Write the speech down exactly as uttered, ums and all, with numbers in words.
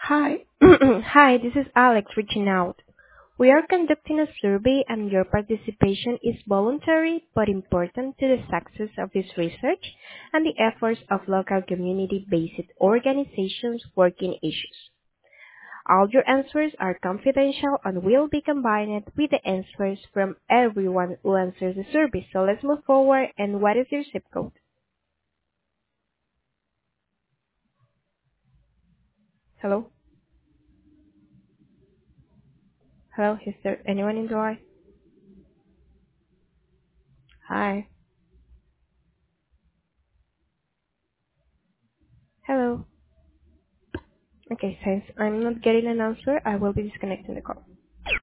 Hi. Hi, this is Alex reaching out. We are conducting a survey and your participation is voluntary but important to the success of this research and the efforts of local community-based organizations working issues. All your answers are confidential and will be combined with the answers from everyone who answers the survey. So let's move forward. And what is your zip code? Hello? Hello? Is there anyone in the line? Hi. Hello? Okay, since I'm not getting an answer, I will be disconnecting the call.